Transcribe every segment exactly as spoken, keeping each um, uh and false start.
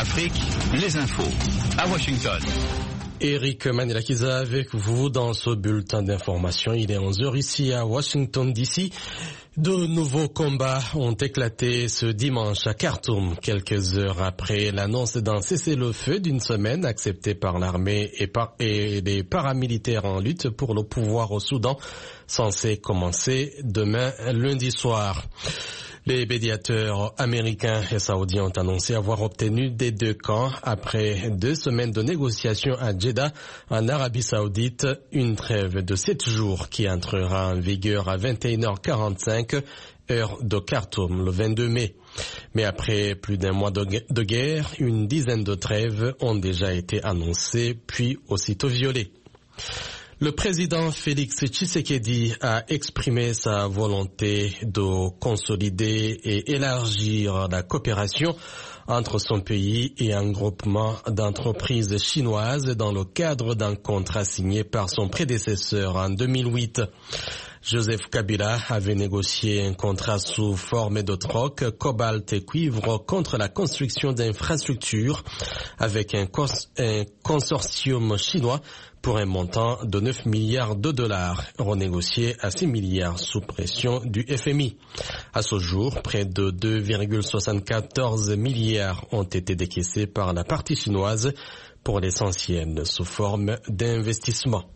Afrique, les infos à Washington. Eric Manilakiza avec vous dans ce bulletin d'information. Il est onze heures ici à Washington D C. De nouveaux combats ont éclaté ce dimanche à Khartoum, quelques heures après l'annonce d'un cessez-le-feu d'une semaine accepté par l'armée et, par, et les paramilitaires en lutte pour le pouvoir au Soudan, censé commencer demain lundi soir. Les médiateurs américains et saoudiens ont annoncé avoir obtenu des deux camps, après deux semaines de négociations à Jeddah, en Arabie Saoudite, une trêve de sept jours qui entrera en vigueur à vingt et une heures quarante-cinq, heure de Khartoum, le vingt-deux mai. Mais après plus d'un mois de, de guerre, une dizaine de trêves ont déjà été annoncées, puis aussitôt violées. Le président Félix Tshisekedi a exprimé sa volonté de consolider et élargir la coopération entre son pays et un groupement d'entreprises chinoises dans le cadre d'un contrat signé par son prédécesseur en deux mille huit. Joseph Kabila avait négocié un contrat sous forme de troc, cobalt et cuivre contre la construction d'infrastructures avec un, cons- un consortium chinois pour un montant de neuf milliards de dollars, renégocié à six milliards sous pression du F M I. À ce jour, près de deux virgule soixante-quatorze milliards ont été décaissés par la partie chinoise, pour l'essentiel sous forme d'investissement.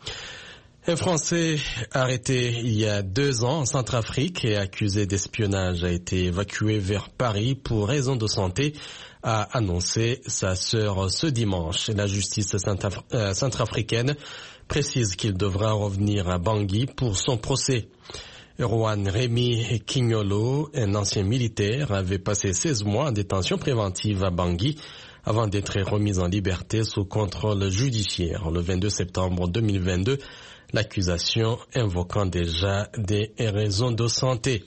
Un Français arrêté il y a deux ans en Centrafrique et accusé d'espionnage a été évacué vers Paris pour raison de santé, a annoncé sa sœur ce dimanche. La justice centraf- euh, centrafricaine précise qu'il devra revenir à Bangui pour son procès. Juan Rémy Quignolo, un ancien militaire, avait passé seize mois en détention préventive à Bangui avant d'être remis en liberté sous contrôle judiciaire le vingt-deux septembre deux mille vingt-deux, l'accusation invoquant déjà des raisons de santé.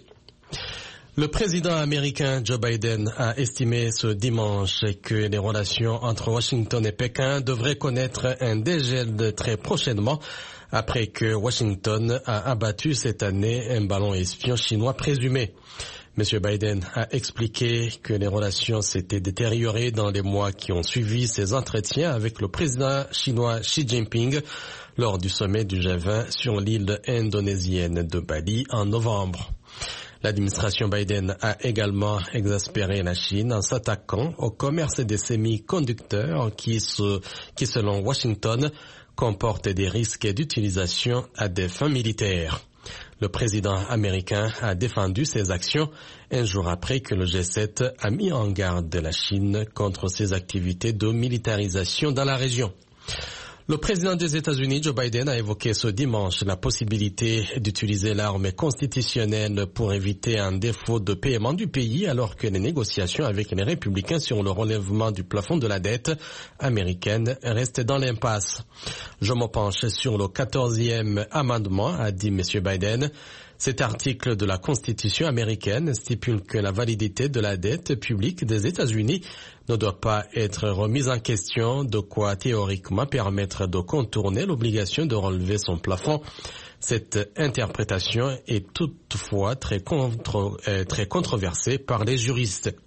Le président américain Joe Biden a estimé ce dimanche que les relations entre Washington et Pékin devraient connaître un dégel très prochainement, après que Washington a abattu cette année un ballon espion chinois présumé. Monsieur Biden a expliqué que les relations s'étaient détériorées dans les mois qui ont suivi ses entretiens avec le président chinois Xi Jinping lors du sommet du G vingt sur l'île indonésienne de Bali en novembre. L'administration Biden a également exaspéré la Chine en s'attaquant au commerce des semi-conducteurs qui, se, qui, selon Washington, comporte des risques d'utilisation à des fins militaires. Le président américain a défendu ces actions un jour après que le G sept a mis en garde la Chine contre ses activités de militarisation dans la région. Le président des États-Unis, Joe Biden, a évoqué ce dimanche la possibilité d'utiliser l'arme constitutionnelle pour éviter un défaut de paiement du pays, alors que les négociations avec les républicains sur le relèvement du plafond de la dette américaine restent dans l'impasse. Je me penche sur le quatorzième amendement, a dit M. Biden. Cet article de la Constitution américaine stipule que la validité de la dette publique des États-Unis ne doit pas être remise en question, de quoi théoriquement permettre de contourner l'obligation de relever son plafond. Cette interprétation est toutefois très, contre, euh, très controversée par les juristes.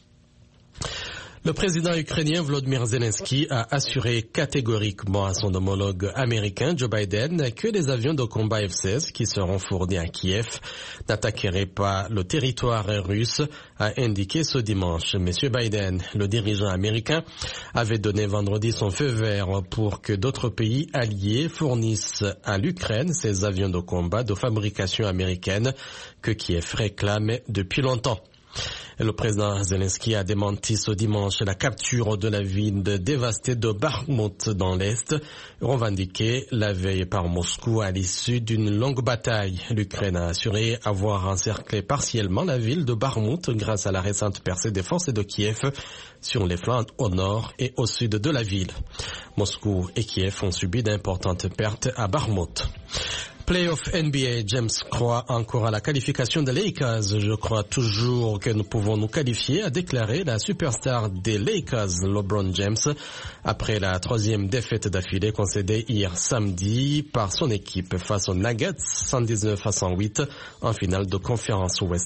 Le président ukrainien Volodymyr Zelensky a assuré catégoriquement à son homologue américain Joe Biden que les avions de combat F seize qui seront fournis à Kiev n'attaqueraient pas le territoire russe, a indiqué ce dimanche M. Biden. Le dirigeant américain avait donné vendredi son feu vert pour que d'autres pays alliés fournissent à l'Ukraine ces avions de combat de fabrication américaine que Kiev réclame depuis longtemps. Le président Zelensky a démenti ce dimanche la capture de la ville dévastée de Bakhmout dans l'Est, revendiquée la veille par Moscou à l'issue d'une longue bataille. L'Ukraine a assuré avoir encerclé partiellement la ville de Bakhmout grâce à la récente percée des forces de Kiev sur les flancs au nord et au sud de la ville. Moscou et Kiev ont subi d'importantes pertes à Bakhmout. Playoff N B A, James croit encore à la qualification des Lakers. Je crois toujours que nous pouvons nous qualifier, a déclaré la superstar des Lakers, LeBron James, après la troisième défaite d'affilée concédée hier samedi par son équipe face aux Nuggets, cent dix-neuf à cent huit, en finale de conférence Ouest.